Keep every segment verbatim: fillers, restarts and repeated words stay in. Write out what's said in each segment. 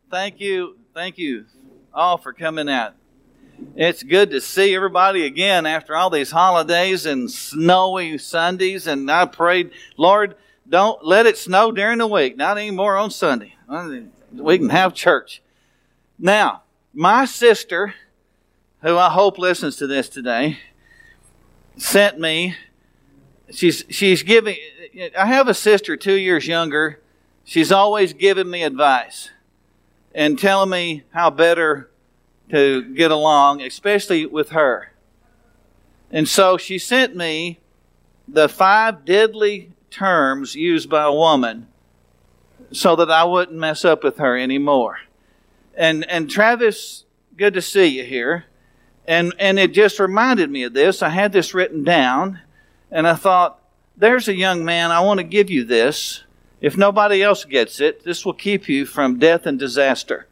Thank you. Thank you all for coming out. It's good to see everybody again after all these holidays and snowy Sundays. And I prayed, Lord, don't let it snow during the week. Not anymore on Sunday. We can have church. Now, my sister, who I hope listens to this today, sent me, she's she's giving, I have a sister two years younger. She's always giving me advice and telling me how better to get along, especially with her. And so she sent me the five deadly terms used by a woman so that I wouldn't mess up with her anymore. And and Travis, good to see you here. And and it just reminded me of this. I had this written down, and I thought, there's a young man, I want to give you this. If nobody else gets it, this will keep you from death and disaster.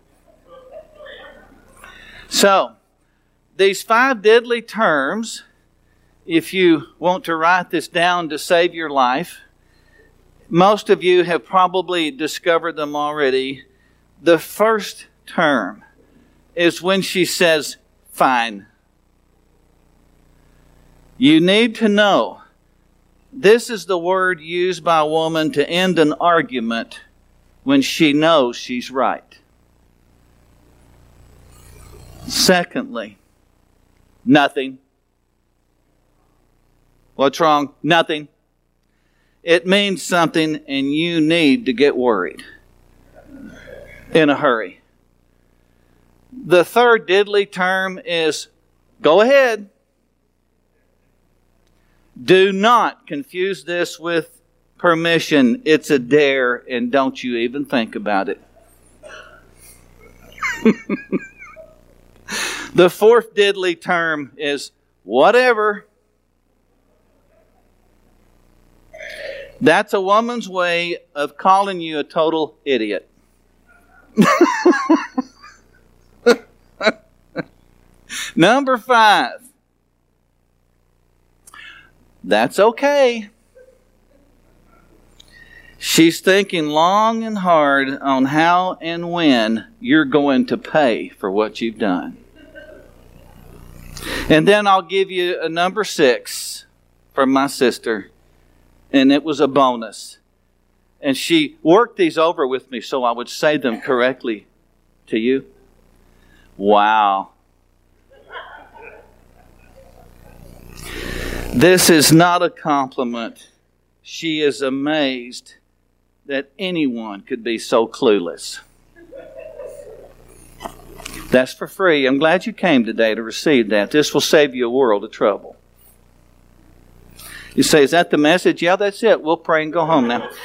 So, these five deadly terms, if you want to write this down to save your life, most of you have probably discovered them already. The first term is when she says, fine. You need to know, this is the word used by a woman to end an argument when she knows she's right. Secondly, nothing. What's wrong? Nothing. It means something and you need to get worried in a hurry. The third deadly term is go ahead. Do not confuse this with permission. It's a dare, and don't you even think about it. The fourth deadly term is whatever. That's a woman's way of calling you a total idiot. Number five. That's okay. She's thinking long and hard on how and when you're going to pay for what you've done. And then I'll give you a number six from my sister. And it was a bonus. And she worked these over with me so I would say them correctly to you. Wow. This is not a compliment. She is amazed that anyone could be so clueless. That's for free. I'm glad you came today to receive that. This will save you a world of trouble. You say, is that the message? Yeah, that's it. We'll pray and go home now.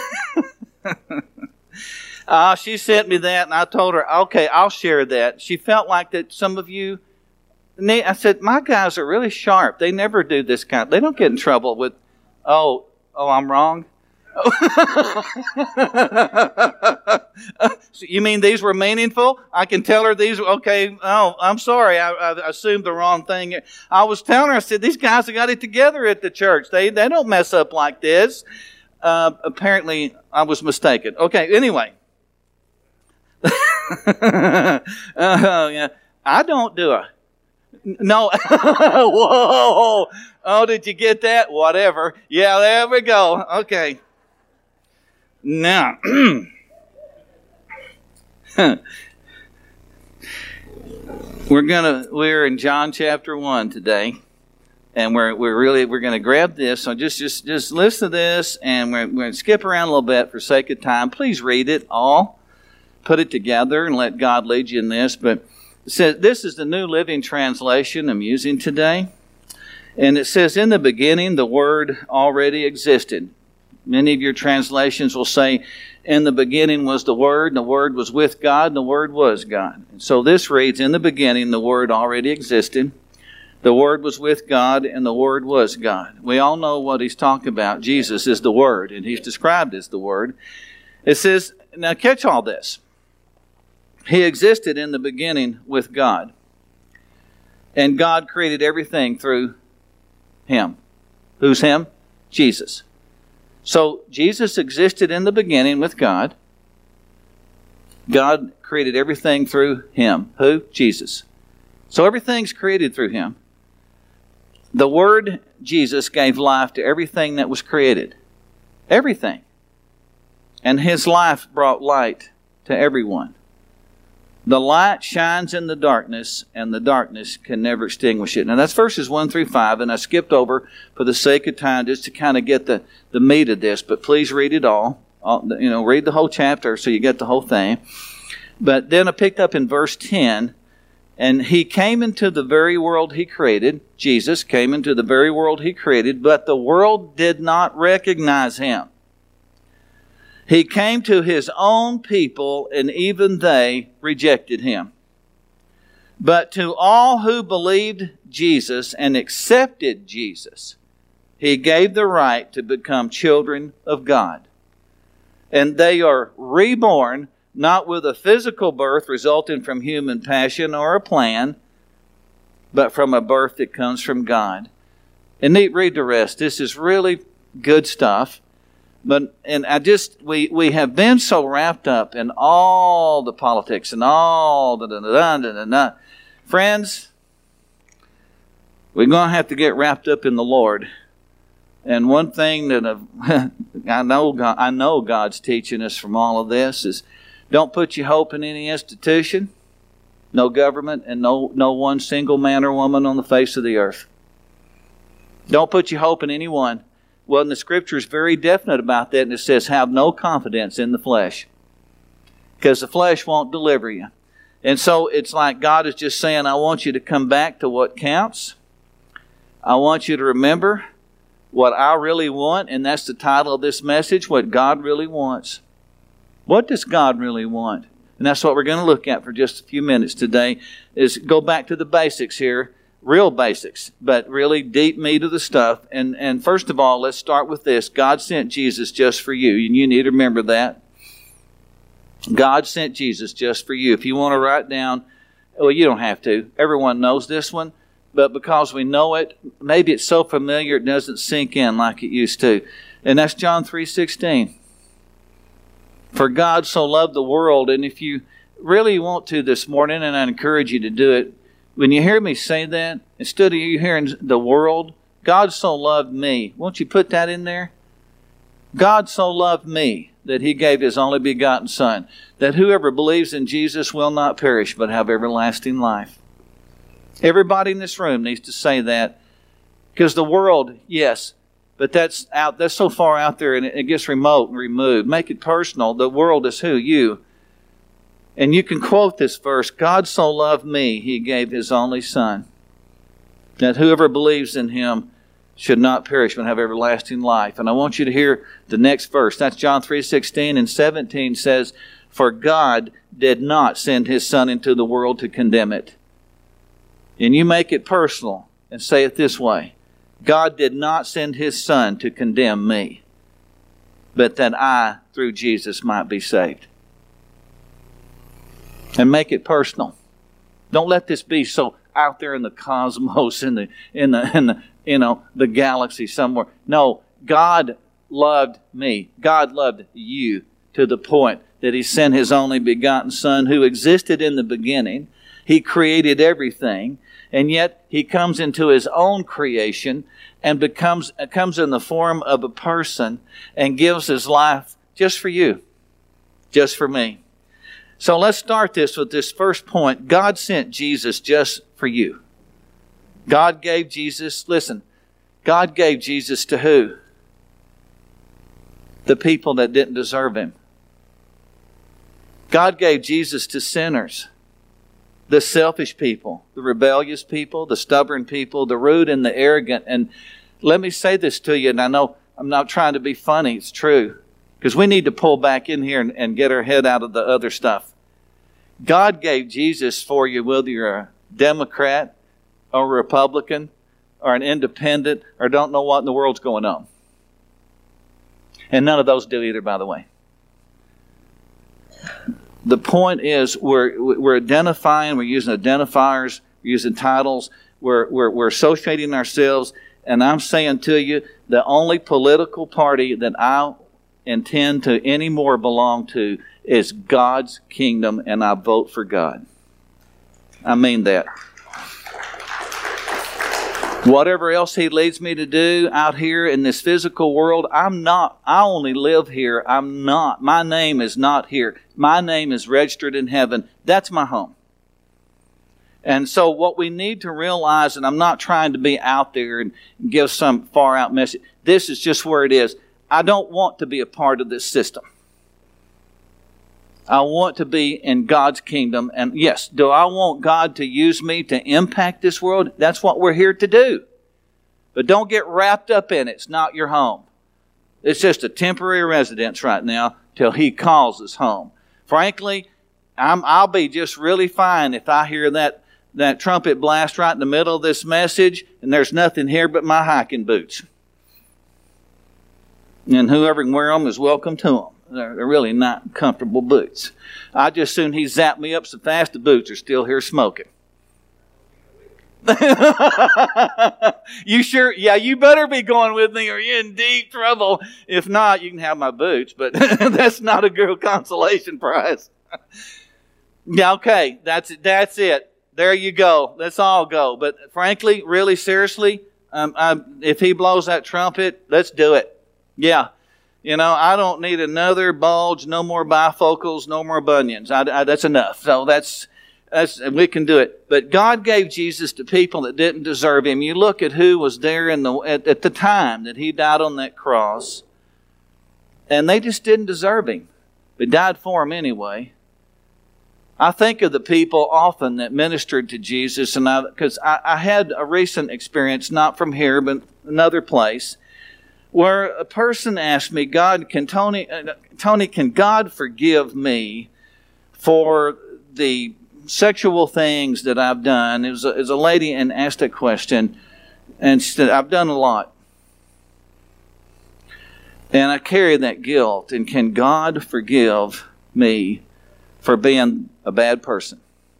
uh, she sent me that, and I told her, okay, I'll share that. She felt like that some of you, I said, my guys are really sharp. They never do this kind. They don't get in trouble with, oh, oh, I'm wrong. So you mean these were meaningful? I can tell her these. Okay. Oh, I'm sorry. I, I assumed the wrong thing. I was telling her. I said these guys have got it together at the church. They they don't mess up like this. Uh, apparently, I was mistaken. Okay. Anyway. uh, yeah. I don't do it. No. Whoa. Oh, did you get that? Whatever. Yeah. There we go. Okay. Now, we're gonna we're in John chapter one today, and we're we're really we're gonna grab this. So just just just listen to this, and we're, we're gonna skip around a little bit for sake of time. Please read it all, put it together, and let God lead you in this. But it says this is the New Living Translation I'm using today, and it says, "In the beginning, the Word already existed." Many of your translations will say, in the beginning was the Word, and the Word was with God, and the Word was God. And so this reads, in the beginning, the Word already existed. The Word was with God, and the Word was God. We all know what he's talking about. Jesus is the Word, and he's described as the Word. It says, now catch all this. He existed in the beginning with God. And God created everything through him. Who's him? Jesus. So Jesus existed in the beginning with God. God created everything through Him. Who? Jesus. So everything's created through Him. The Word, Jesus, gave life to everything that was created. Everything. And His life brought light to everyone. The light shines in the darkness, and the darkness can never extinguish it. Now that's verses one through five, and I skipped over for the sake of time just to kind of get the, the meat of this, but please read it all. all. You know, read the whole chapter so you get the whole thing. But then I picked up in verse ten, and He came into the very world He created. Jesus came into the very world He created, but the world did not recognize Him. He came to His own people, and even they rejected Him. But to all who believed Jesus and accepted Jesus, He gave the right to become children of God. And they are reborn, not with a physical birth resulting from human passion or a plan, but from a birth that comes from God. And need read the rest. This is really good stuff. But and I just we we have been so wrapped up in all the politics and all the da da da da da. Friends, we're going to have to get wrapped up in the Lord. And one thing that I've, I know God, I know God's teaching us from all of this is, don't put your hope in any institution, no government, and no no one single man or woman on the face of the earth. Don't put your hope in anyone. Well, and the Scripture is very definite about that, and it says, have no confidence in the flesh, because the flesh won't deliver you. And so it's like God is just saying, I want you to come back to what counts. I want you to remember what I really want, and that's the title of this message, what God really wants. What does God really want? And that's what we're going to look at for just a few minutes today, is go back to the basics here. Real basics, but really deep meat of the stuff. And and first of all, let's start with this. God sent Jesus just for you, and you need to remember that. God sent Jesus just for you. If you want to write down, well, you don't have to. Everyone knows this one, but because we know it, maybe it's so familiar it doesn't sink in like it used to. And that's John three sixteen. For God so loved the world, and if you really want to this morning, and I encourage you to do it, when you hear me say that, instead of you hearing the world, God so loved me. Won't you put that in there? God so loved me that He gave His only begotten Son, that whoever believes in Jesus will not perish but have everlasting life. Everybody in this room needs to say that, because the world, yes, but that's out. That's so far out there, and it gets remote and removed. Make it personal. The world is who? You. And you can quote this verse, God so loved me, He gave His only Son, that whoever believes in Him should not perish but have everlasting life. And I want you to hear the next verse. That's John three sixteen, and seventeen says, for God did not send His Son into the world to condemn it. And you make it personal and say it this way. God did not send His Son to condemn me, but that I, through Jesus, might be saved. And make it personal. Don't let this be so out there in the cosmos, in the in the in the you know the galaxy somewhere. No, God loved me. God loved you to the point that He sent His only begotten Son, who existed in the beginning. He created everything, and yet He comes into His own creation and becomes comes in the form of a person and gives His life just for you, just for me. So let's start this with this first point. God sent Jesus just for you. God gave Jesus, listen, God gave Jesus to who? The people that didn't deserve Him. God gave Jesus to sinners. The selfish people, the rebellious people, the stubborn people, the rude and the arrogant. And let me say this to you, and I know I'm not trying to be funny, it's true. Because we need to pull back in here and, and get our head out of the other stuff. God gave Jesus for you, whether you're a Democrat or a Republican or an independent or don't know what in the world's going on. And none of those do either, by the way. The point is we're we're identifying, we're using identifiers, we're using titles, we're, we're, we're associating ourselves, and I'm saying to you, the only political party that I intend to anymore belong to is God's kingdom, and I vote for God. I mean that. Whatever else He leads me to do out here in this physical world, I'm not, I only live here. I'm not, my name is not here. My name is registered in heaven. That's my home. And so what we need to realize, and I'm not trying to be out there and give some far out message, this is just where it is. I don't want to be a part of this system. I want to be in God's kingdom. And yes, do I want God to use me to impact this world? That's what we're here to do. But don't get wrapped up in it. It's not your home. It's just a temporary residence right now till He calls us home. Frankly, I'm, I'll be just really fine if I hear that, that trumpet blast right in the middle of this message and there's nothing here but my hiking boots. And whoever can wear them is welcome to them. They're, they're really not comfortable boots. I just soon he zapped me up so fast the boots are still here smoking. You sure? Yeah, you better be going with me or you're in deep trouble. If not, you can have my boots, but that's not a good consolation prize. Yeah, okay, that's it. That's it. There you go. Let's all go. But frankly, really seriously, um, I, if He blows that trumpet, let's do it. Yeah. You know, I don't need another bulge, no more bifocals, no more bunions. I, I, that's enough. So that's, that's, we can do it. But God gave Jesus to people that didn't deserve Him. You look at who was there in the, at, at the time that He died on that cross, and they just didn't deserve Him. But died for Him anyway. I think of the people often that ministered to Jesus, and I, because I, I had a recent experience, not from here, but another place, where a person asked me, God, can Tony, uh, Tony, can God forgive me for the sexual things that I've done? It was a, it was a lady and asked that question, and she said, I've done a lot. And I carry that guilt, and can God forgive me for being a bad person?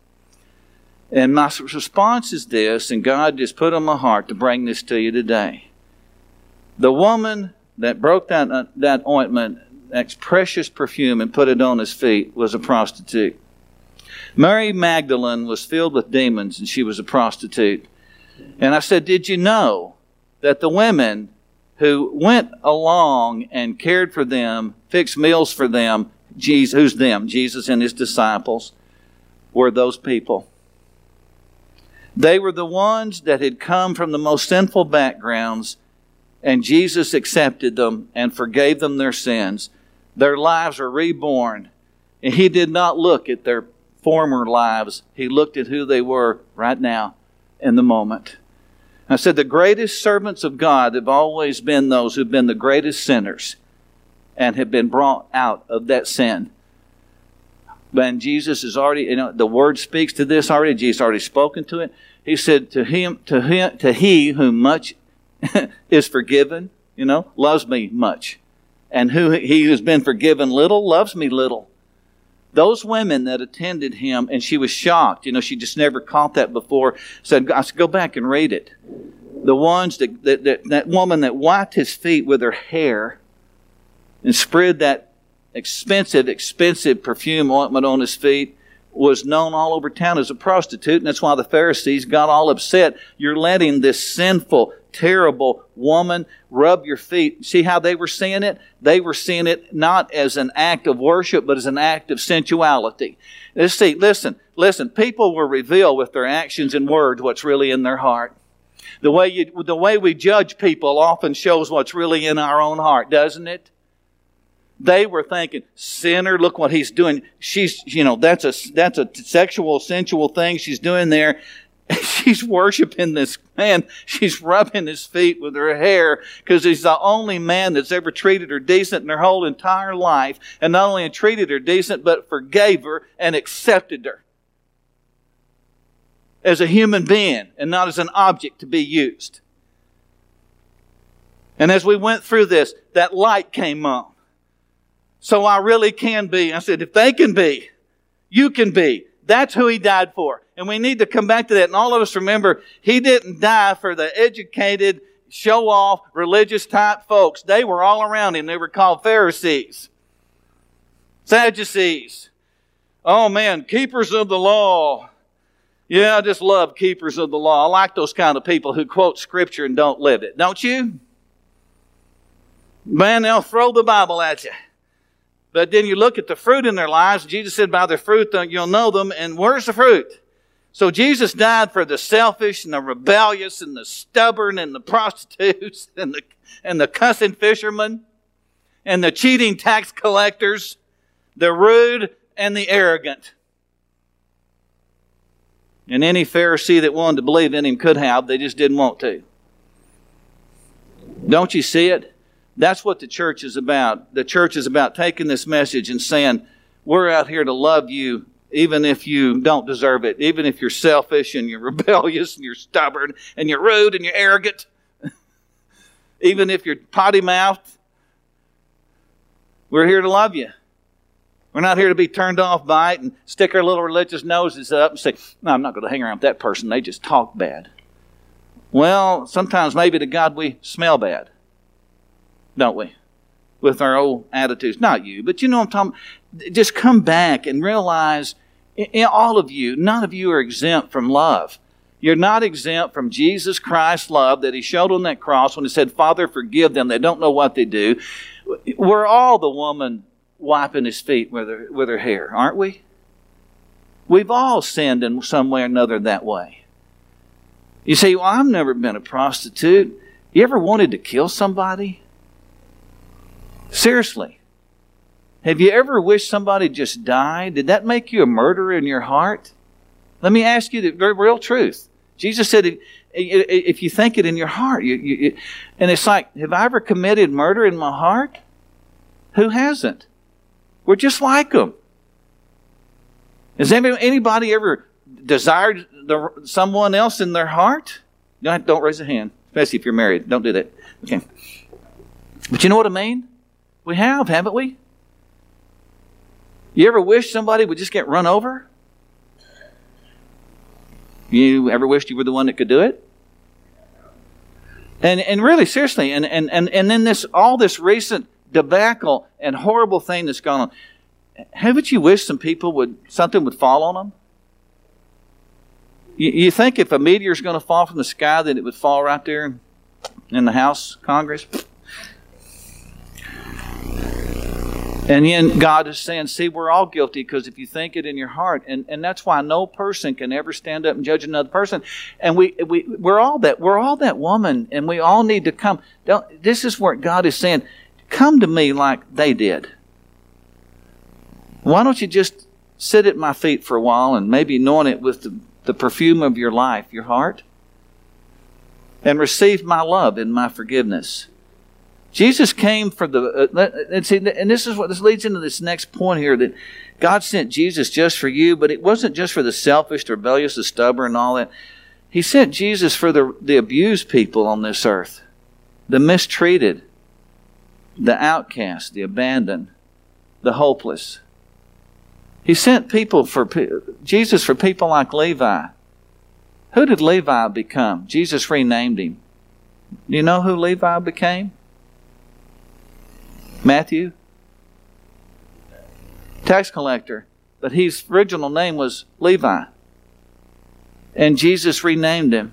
And my response is this, and God just put on my heart to bring this to you today. The woman that broke that, uh, that ointment, that precious perfume, and put it on His feet was a prostitute. Mary Magdalene was filled with demons, and she was a prostitute. And I said, did you know that the women who went along and cared for them, fixed meals for them, Jesus, who's them? Jesus and His disciples, were those people. They were the ones that had come from the most sinful backgrounds, and Jesus accepted them and forgave them their sins. Their lives are reborn. And He did not look at their former lives. He looked at who they were right now in the moment. I said the greatest servants of God have always been those who've been the greatest sinners and have been brought out of that sin. But Jesus is already, you know, the Word speaks to this already. Jesus already spoken to it. He said, to him, to him, to he whom much is forgiven, you know, loves me much. And who he who's been forgiven little loves me little. Those women that attended Him, and she was shocked, you know, she just never caught that before, said, I said, go back and read it. The ones that, that, that, that woman that wiped His feet with her hair and spread that expensive, expensive perfume ointment on His feet was known all over town as a prostitute, and that's why the Pharisees got all upset. You're letting this sinful, terrible woman rub your feet. See how they were seeing it? They were seeing it not as an act of worship, but as an act of sensuality. Let's see, listen, listen. People will reveal with their actions and words what's really in their heart. The way you, the way we judge people often shows what's really in our own heart, doesn't it? They were thinking, sinner, look what he's doing. She's, you know, that's a, that's a sexual, sensual thing she's doing there. She's worshiping this man. She's rubbing his feet with her hair because he's the only man that's ever treated her decent in her whole entire life. And not only treated her decent, but forgave her and accepted her as a human being and not as an object to be used. And as we went through this, that light came on. So I really can be. I said, if they can be, you can be. That's who He died for. And we need to come back to that. And all of us remember, He didn't die for the educated, show-off, religious-type folks. They were all around him. They were called Pharisees, Sadducees. Oh, man, keepers of the law. Yeah, I just love keepers of the law. I like those kind of people who quote Scripture and don't live it. Don't you? Man, they'll throw the Bible at you. But then you look at the fruit in their lives. Jesus said, by their fruit you'll know them. And where's the fruit? So Jesus died for the selfish and the rebellious and the stubborn and the prostitutes and the, and the cussing fishermen and the cheating tax collectors, the rude and the arrogant. And any Pharisee that wanted to believe in him could have. They just didn't want to. Don't you see it? That's what the church is about. The church is about taking this message and saying, we're out here to love you even if you don't deserve it, even if you're selfish and you're rebellious and you're stubborn and you're rude and you're arrogant, even if you're potty-mouthed. We're here to love you. We're not here to be turned off by it and stick our little religious noses up and say, no, I'm not going to hang around with that person. They just talk bad. Well, sometimes maybe to God we smell bad, don't we? With our old attitudes. Not you, but you know what I'm talking about. Just come back and realize, in all of you, none of you are exempt from love. You're not exempt from Jesus Christ's love that He showed on that cross when He said, Father, forgive them. They don't know what they do. We're all the woman wiping His feet with her, with her hair, aren't we? We've all sinned in some way or another that way. You say, well, I've never been a prostitute. You ever wanted to kill somebody? Seriously. Have you ever wished somebody just died? Did that make you a murderer in your heart? Let me ask you the very real truth. Jesus said, if you think it in your heart, you, you, and it's like, have I ever committed murder in my heart? Who hasn't? We're just like them. Has anybody ever desired the, someone else in their heart? Don't, don't raise a hand, especially if you're married. Don't do that. Okay. But you know what I mean? We have, haven't we? You ever wish somebody would just get run over? You ever wished you were the one that could do it? And and really, seriously, and and and, and then this all this recent debacle and horrible thing that's gone on. Haven't you wished some people would something would fall on them? You, you think if a meteor is going to fall from the sky, that it would fall right there in the House, Congress? And then God is saying, see, we're all guilty because if you think it in your heart, and, and that's why no person can ever stand up and judge another person. And we, we, we're all that, we're all that woman, and we all need to come. Don't, this is where God is saying, come to me like they did. Why don't you just sit at my feet for a while and maybe anoint it with the, the perfume of your life, your heart, and receive my love and my forgiveness. Jesus came for the, uh, and see, and this is what this leads into this next point here, that God sent Jesus just for you, but it wasn't just for the selfish, the rebellious, the stubborn, and all that. He sent Jesus for the, the abused people on this earth, the mistreated, the outcast, the abandoned, the hopeless. He sent people for Jesus for people like Levi. Who did Levi become? Jesus renamed him. Do you know who Levi became? Matthew? Tax collector. But his original name was Levi. And Jesus renamed him.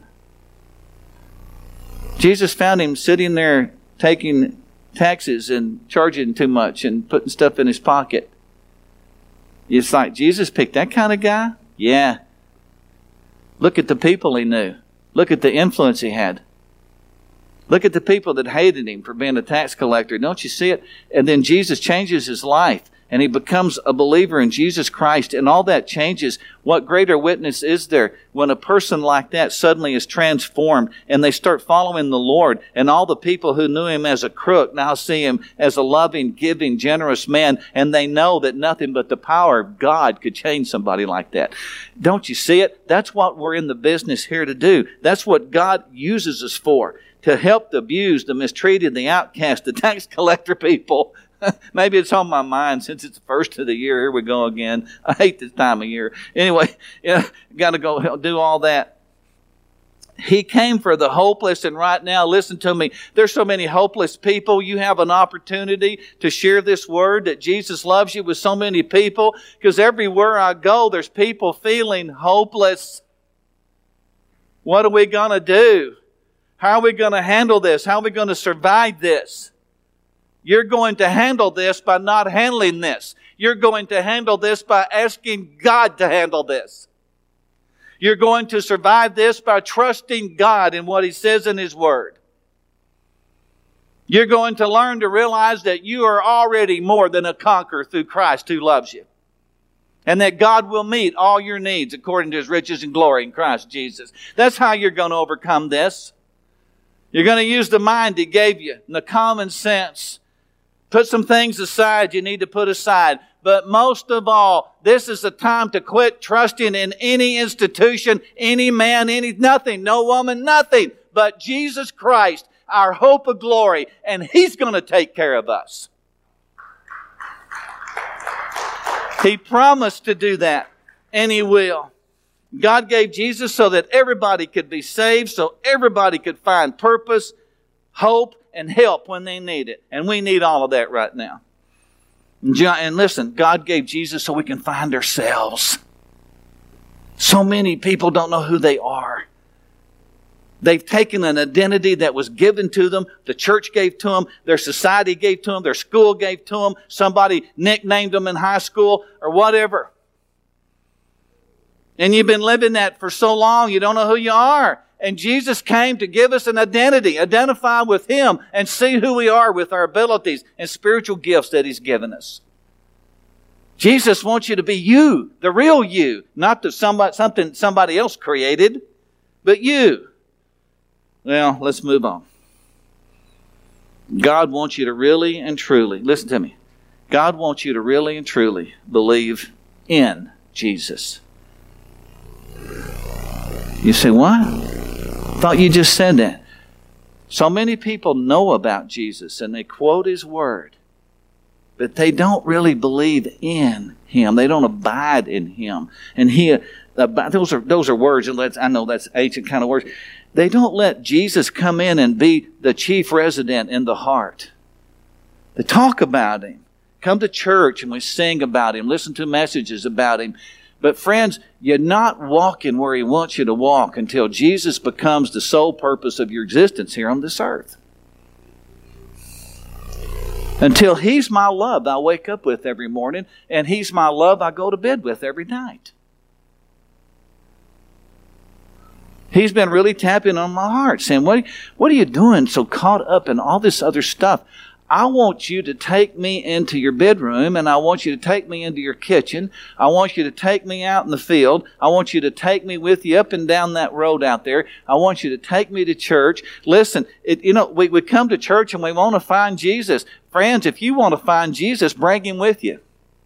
Jesus found him sitting there taking taxes and charging too much and putting stuff in his pocket. It's like, Jesus picked that kind of guy? Yeah. Look at the people he knew. Look at the influence he had. Look at the people that hated him for being a tax collector. Don't you see it? And then Jesus changes his life and he becomes a believer in Jesus Christ, and all that changes. What greater witness is there when a person like that suddenly is transformed and they start following the Lord, and all the people who knew him as a crook now see him as a loving, giving, generous man, and they know that nothing but the power of God could change somebody like that. Don't you see it? That's what we're in the business here to do. That's what God uses us for. To help the abused, the mistreated, the outcast, the tax collector people. Maybe it's on my mind since it's the first of the year. Here we go again. I hate this time of year. Anyway, yeah, got to go do all that. He came for the hopeless, and right now, listen to me, there's so many hopeless people. You have an opportunity to share this word that Jesus loves you with so many people, because everywhere I go, there's people feeling hopeless. What are we going to do? How are we going to handle this? How are we going to survive this? You're going to handle this by not handling this. You're going to handle this by asking God to handle this. You're going to survive this by trusting God in what He says in His Word. You're going to learn to realize that you are already more than a conqueror through Christ who loves you. And that God will meet all your needs according to His riches and glory in Christ Jesus. That's how you're going to overcome this. You're going to use the mind He gave you and the common sense. Put some things aside you need to put aside. But most of all, this is the time to quit trusting in any institution, any man, any nothing, no woman, nothing but Jesus Christ, our hope of glory, and He's going to take care of us. He promised to do that, and He will. God gave Jesus so that everybody could be saved, so everybody could find purpose, hope, and help when they need it. And we need all of that right now. And listen, God gave Jesus so we can find ourselves. So many people don't know who they are. They've taken an identity that was given to them, the church gave to them, their society gave to them, their school gave to them, somebody nicknamed them in high school or whatever. And you've been living that for so long, you don't know who you are. And Jesus came to give us an identity, identify with Him, and see who we are with our abilities and spiritual gifts that He's given us. Jesus wants you to be you, the real you, not the somebody, something somebody else created, but you. Well, let's move on. God wants you to really and truly, listen to me, God wants you to really and truly believe in Jesus. You say, what? Thought you just said that. So many people know about Jesus and they quote His Word, but they don't really believe in Him. They don't abide in Him. And He, uh, those are those are words. And let's, I know that's ancient kind of words. They don't let Jesus come in and be the chief resident in the heart. They talk about Him, come to church and we sing about Him, listen to messages about Him. But friends, you're not walking where He wants you to walk until Jesus becomes the sole purpose of your existence here on this earth. Until He's my love I wake up with every morning, and He's my love I go to bed with every night. He's been really tapping on my heart, saying, what, what are you doing so caught up in all this other stuff? I want you to take me into your bedroom, and I want you to take me into your kitchen. I want you to take me out in the field. I want you to take me with you up and down that road out there. I want you to take me to church. Listen, it, you know, we, we come to church and we want to find Jesus. Friends, if you want to find Jesus, bring Him with you.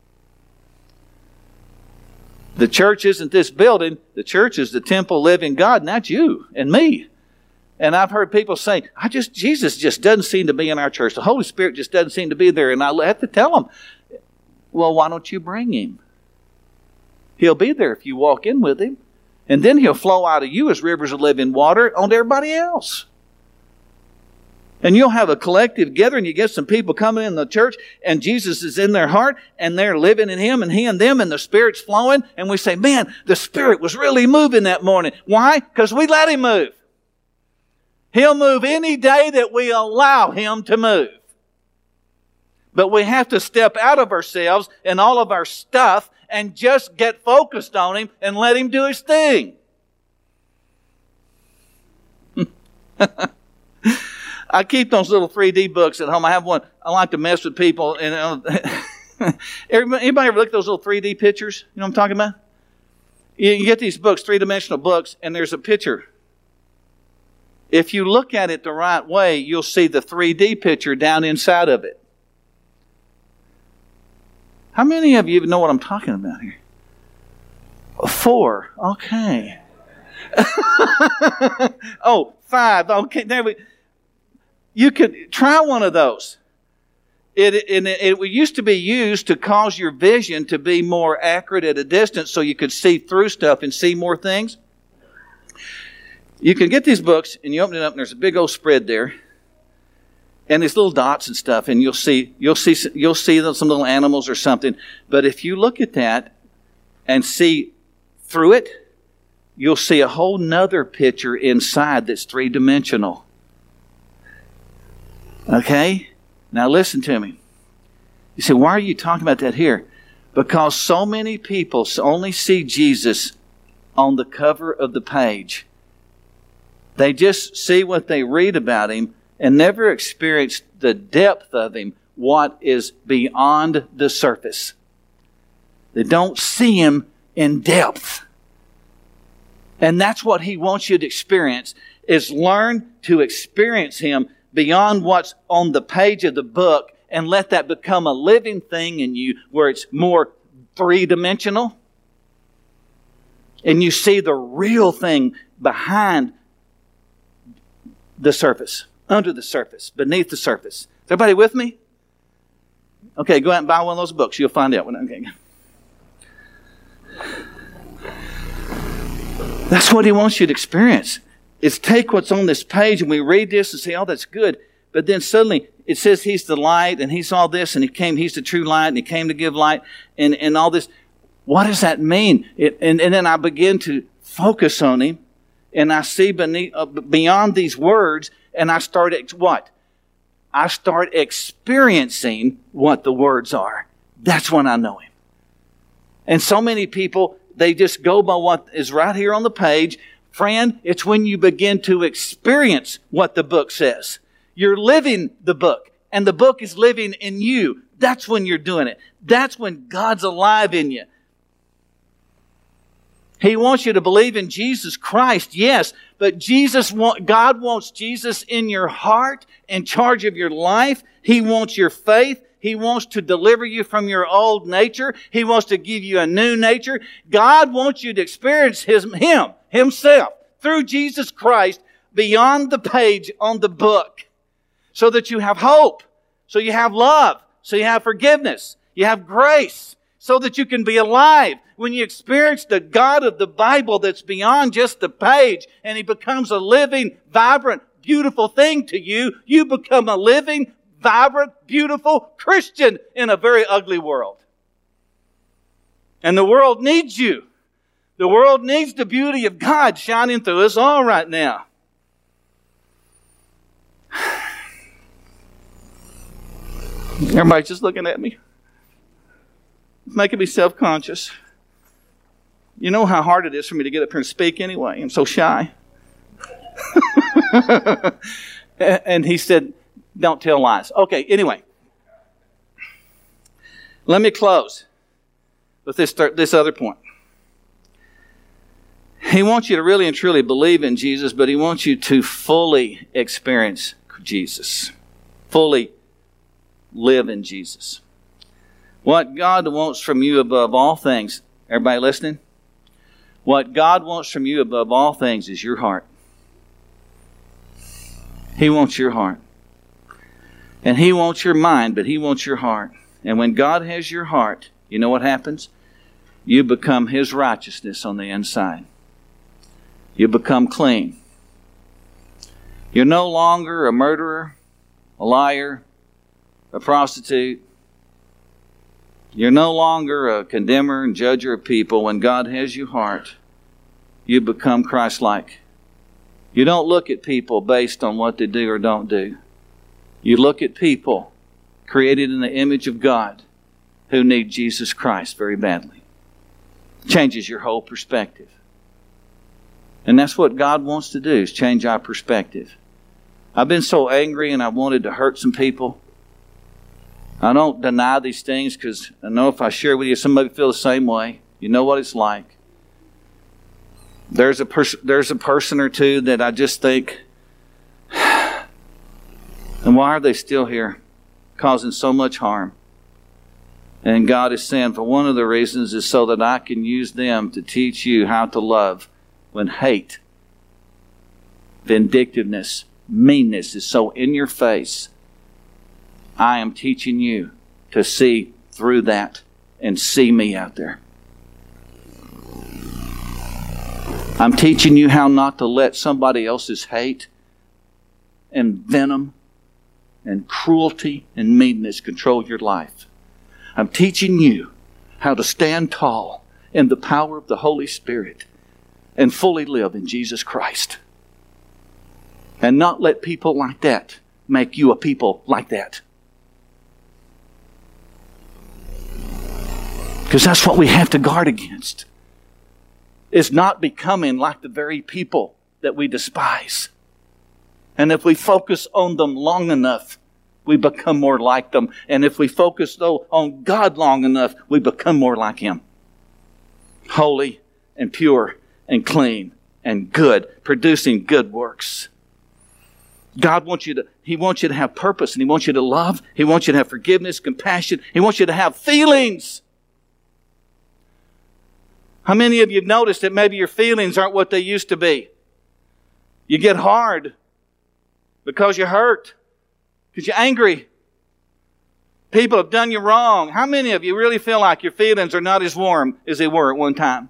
The church isn't this building. The church is the temple living God, and that's you and me. And I've heard people say, I just Jesus just doesn't seem to be in our church. The Holy Spirit just doesn't seem to be there. And I have to tell them, well, why don't you bring Him? He'll be there if you walk in with Him. And then He'll flow out of you as rivers of living water onto everybody else. And you'll have a collective gathering. You get some people coming in the church, and Jesus is in their heart, and they're living in Him, and He and them, and the Spirit's flowing. And we say, man, the Spirit was really moving that morning. Why? Because we let Him move. He'll move any day that we allow Him to move. But we have to step out of ourselves and all of our stuff and just get focused on Him and let Him do His thing. I keep those little three D books at home. I have one. I like to mess with people. And uh, anybody ever look at those little three D pictures? You know what I'm talking about? You get these books, three-dimensional books, and there's a picture. If you look at it the right way, you'll see the three D picture down inside of it. How many of you even know what I'm talking about here? Four. Okay. oh, five. Okay. There we. You could try one of those. It, it, it used to be used to cause your vision to be more accurate at a distance so you could see through stuff and see more things. You can get these books, and you open it up, and there's a big old spread there, and these little dots and stuff, and you'll see you'll see you'll see some little animals or something. But if you look at that and see through it, you'll see a whole nother picture inside that's three-dimensional. Okay? Now listen to me. You say, why are you talking about that here? Because so many people only see Jesus on the cover of the page. They just see what they read about Him and never experience the depth of Him, what is beyond the surface. They don't see Him in depth. And that's what He wants you to experience, is learn to experience Him beyond what's on the page of the book and let that become a living thing in you where it's more three-dimensional. And you see the real thing behind the surface, under the surface, beneath the surface. Is everybody with me? Okay, go out and buy one of those books. You'll find out. Okay. That's what He wants you to experience. Is take what's on this page and we read this and say, oh, that's good. But then suddenly it says He's the light and He's all this and He came, He's the true light and He came to give light and, and all this. What does that mean? It, and, and then I begin to focus on Him and I see beneath, uh, beyond these words and I start, ex- what? I start experiencing what the words are. That's when I know Him. And so many people, they just go by what is right here on the page. Friend, it's when you begin to experience what the book says. You're living the book, and the book is living in you. That's when you're doing it. That's when God's alive in you. He wants you to believe in Jesus Christ, yes, but Jesus, God wants Jesus in your heart, in charge of your life. He wants your faith. He wants to deliver you from your old nature. He wants to give you a new nature. God wants you to experience His, Him, Himself, through Jesus Christ, beyond the page on the book, so that you have hope, so you have love, so you have forgiveness, you have grace, so that you can be alive. When you experience the God of the Bible that's beyond just the page, and He becomes a living, vibrant, beautiful thing to you, you become a living, vibrant, beautiful Christian in a very ugly world. And the world needs you. The world needs the beauty of God shining through us all right now. Everybody's just looking at me. It's making me self-conscious. You know how hard it is for me to get up here and speak anyway. I'm so shy. And he said, don't tell lies. Okay, anyway. Let me close with this, this other point. He wants you to really and truly believe in Jesus, but He wants you to fully experience Jesus. Fully live in Jesus. What God wants from you above all things, everybody listening? What God wants from you above all things is your heart. He wants your heart. And He wants your mind, but He wants your heart. And when God has your heart, you know what happens? You become His righteousness on the inside. You become clean. You're no longer a murderer, a liar, a prostitute. You're no longer a condemner and judger of people. When God has your heart, you become Christ-like. You don't look at people based on what they do or don't do. You look at people created in the image of God who need Jesus Christ very badly. Changes your whole perspective. And that's what God wants to do, is change our perspective. I've been so angry and I wanted to hurt some people. I don't deny these things because I know if I share with you, somebody feel the same way. You know what it's like. There's a pers- there's a person or two that I just think, and why are they still here, causing so much harm? And God is saying, for one of the reasons is so that I can use them to teach you how to love when hate, vindictiveness, meanness is so in your face. I am teaching you to see through that and see me out there. I'm teaching you how not to let somebody else's hate and venom and cruelty and meanness control your life. I'm teaching you how to stand tall in the power of the Holy Spirit and fully live in Jesus Christ. And not let people like that make you a people like that. Because that's what we have to guard against. Is not becoming like the very people that we despise. And if we focus on them long enough, we become more like them. And if we focus, though, on God long enough, we become more like Him. Holy and pure and clean and good, producing good works. God wants you to, He wants you to have purpose, and He wants you to love. He wants you to have forgiveness, compassion. He wants you to have feelings. How many of you have noticed that maybe your feelings aren't what they used to be? You get hard because you're hurt, because you're angry. People have done you wrong. How many of you really feel like your feelings are not as warm as they were at one time?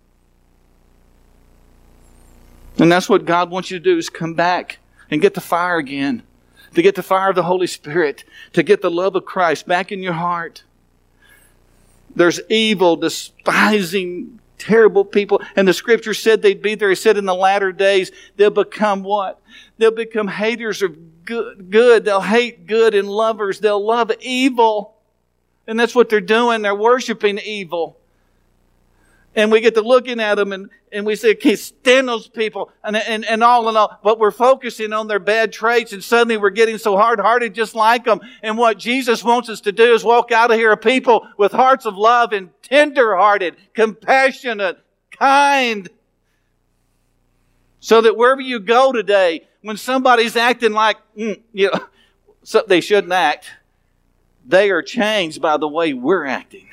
And that's what God wants you to do, is come back and get the fire again. To get the fire of the Holy Spirit. To get the love of Christ back in your heart. There's evil, despising, terrible people. And the Scripture said they'd be there. He said in the latter days, they'll become what? They'll become haters of good. good. They'll hate good and lovers. They'll love evil. And that's what they're doing. They're worshiping evil. And we get to looking at them and, and we say, I can't stand those people. And, and, and all in all, but we're focusing on their bad traits, and suddenly we're getting so hard-hearted just like them. And what Jesus wants us to do is walk out of here a people with hearts of love and tender-hearted, compassionate, kind. So that wherever you go today, when somebody's acting like, mm, you know, so they shouldn't act, they are changed by the way we're acting.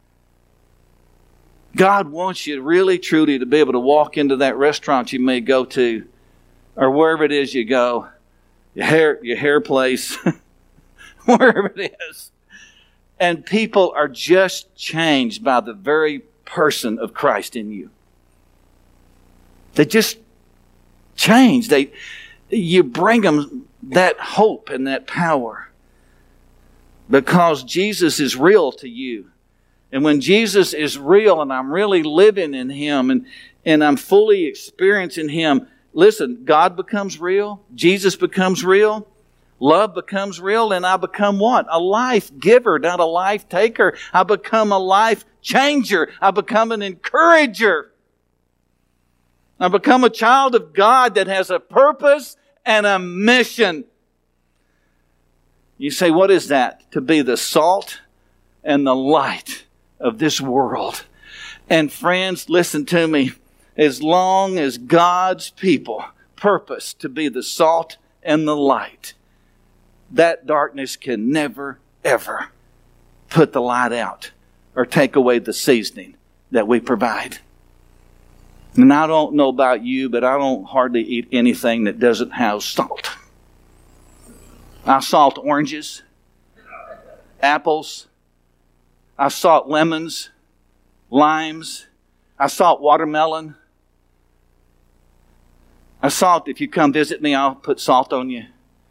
God wants you really, truly to be able to walk into that restaurant you may go to, or wherever it is you go, your hair, your hair place, wherever it is. And people are just changed by the very person of Christ in you. They just change. They, you bring them that hope and that power because Jesus is real to you. And when Jesus is real and I'm really living in Him and, and I'm fully experiencing Him, listen, God becomes real. Jesus becomes real. Love becomes real. And I become what? A life giver, not a life taker. I become a life changer. I become an encourager. I become a child of God that has a purpose and a mission. You say, what is that? To be the salt and the light of this world. And friends, listen to me. As long as God's people purpose to be the salt and the light, that darkness can never, ever put the light out or take away the seasoning that we provide. And I don't know about you, but I don't hardly eat anything that doesn't have salt. I salt oranges, apples, I salt lemons, limes. I salt watermelon. I salt, if you come visit me, I'll put salt on you.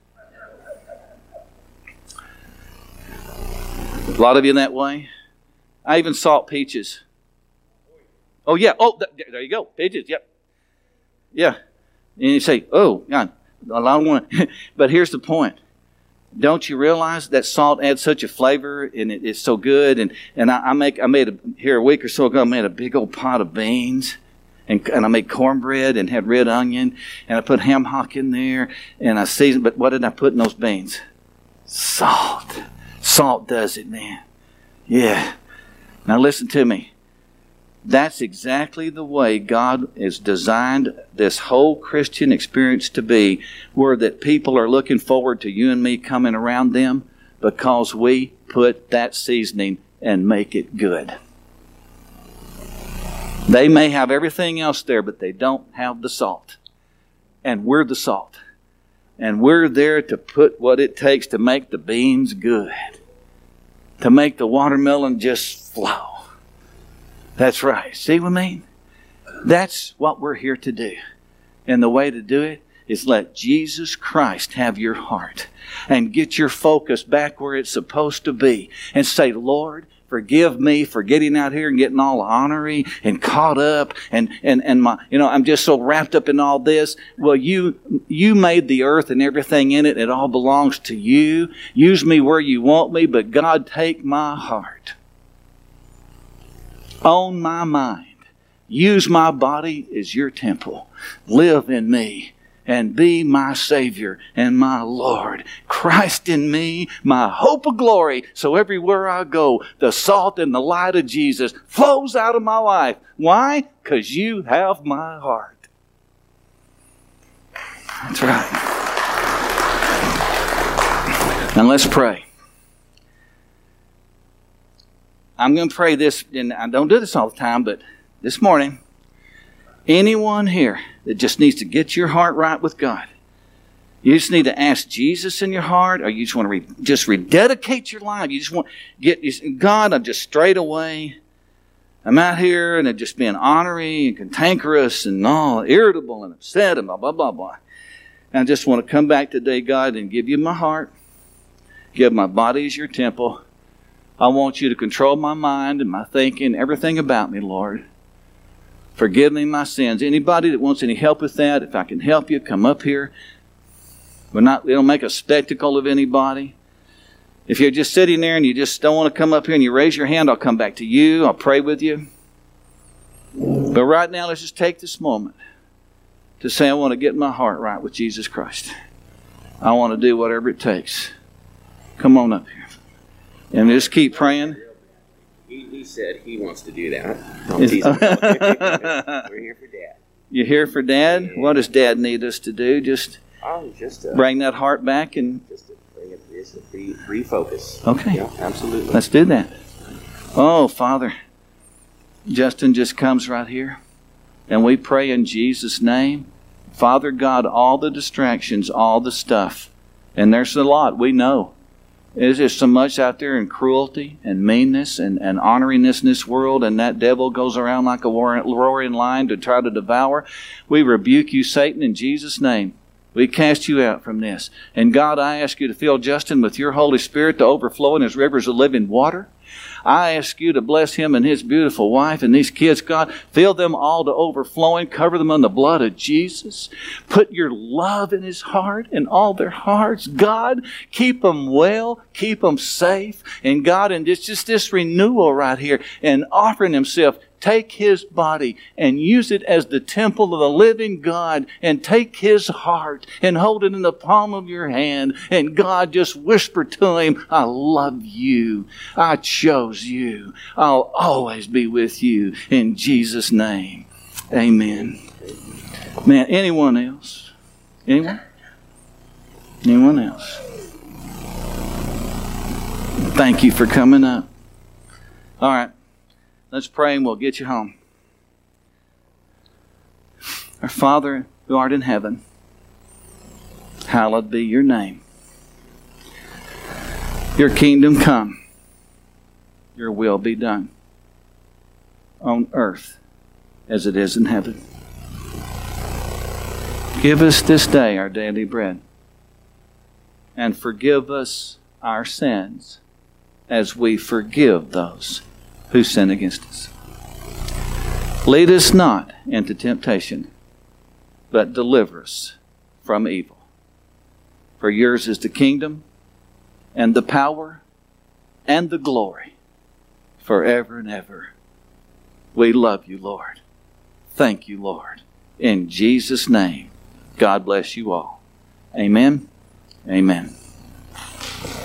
A lot of you that way. I even salt peaches. Oh, yeah. Oh, th- there you go. Peaches, yep. Yeah. And you say, oh, God, I don't want to. But here's the point. Don't you realize that salt adds such a flavor and it, it's so good? And, and I, I make I made a, here a week or so ago, I made a big old pot of beans. And, and I made cornbread and had red onion. And I put ham hock in there. And I seasoned. But what did I put in those beans? Salt. Salt does it, man. Yeah. Now listen to me. That's exactly the way God has designed this whole Christian experience to be, where that people are looking forward to you and me coming around them because we put that seasoning and make it good. They may have everything else there, but they don't have the salt. And we're the salt. And we're there to put what it takes to make the beans good. To make the watermelon just flow. That's right. See what I mean? That's what we're here to do. And the way to do it is let Jesus Christ have your heart and get your focus back where it's supposed to be and say, Lord, forgive me for getting out here and getting all honorary and caught up and, and, and my, you know, I'm just so wrapped up in all this. Well, you, you made the earth and everything in it. It all belongs to you. Use me where you want me, but God, take my heart. Own my mind. Use my body as your temple. Live in me and be my Savior and my Lord. Christ in me, my hope of glory. So everywhere I go, the salt and the light of Jesus flows out of my life. Why? Because you have my heart. That's right. Now let's pray. I'm going to pray this, and I don't do this all the time, but this morning, anyone here that just needs to get your heart right with God, you just need to ask Jesus in your heart, or you just want to re- just rededicate your life. You just want to get, you, God, I'm just straight away. I'm out here and I'm just being ornery and cantankerous and all irritable and upset and blah, blah, blah, blah. And I just want to come back today, God, and give you my heart. Give my body as your temple. I want you to control my mind and my thinking, everything about me, Lord. Forgive me my sins. Anybody that wants any help with that, if I can help you, come up here. We're not, we don't make a spectacle of anybody. If you're just sitting there and you just don't want to come up here and you raise your hand, I'll come back to you. I'll pray with you. But right now, let's just take this moment to say, I want to get my heart right with Jesus Christ. I want to do whatever it takes. Come on up here. And just keep praying. He, he said he wants to do that. We're here for Dad. You're here for Dad? Yeah. What does Dad need us to do? Just, oh, just to, bring that heart back and just to bring it, just to re, refocus. Okay. Yeah, absolutely. Let's do that. Oh, Father, Justin just comes right here, and we pray in Jesus' name. Father God, all the distractions, all the stuff, and there's a lot, we know. There's just so much out there in cruelty and meanness and, and honoriness in this world, and that devil goes around like a roaring lion to try to devour. We rebuke you, Satan, in Jesus' name. We cast you out from this. And God, I ask you to fill Justin with your Holy Spirit to overflow in his rivers of living water. I ask you to bless him and his beautiful wife and these kids, God. Fill them all to overflowing. Cover them in the blood of Jesus. Put your love in his heart and all their hearts. God, keep them well. Keep them safe. And God, and it's just this renewal right here and offering himself. Take his body and use it as the temple of the living God, and take his heart and hold it in the palm of your hand. And God, just whisper to him, I love you. I chose you. I'll always be with you. In Jesus' name, amen. Man, anyone else? Anyone? Anyone else? Thank you for coming up. All right. Let's pray and we'll get you home. Our Father who art in heaven, hallowed be your name. Your kingdom come. Your will be done on earth as it is in heaven. Give us this day our daily bread, and forgive us our sins as we forgive those who sin against us. Lead us not into temptation, but deliver us from evil. For yours is the kingdom, and the power, and the glory, forever and ever. We love you, Lord. Thank you, Lord. In Jesus' name, God bless you all. Amen. Amen.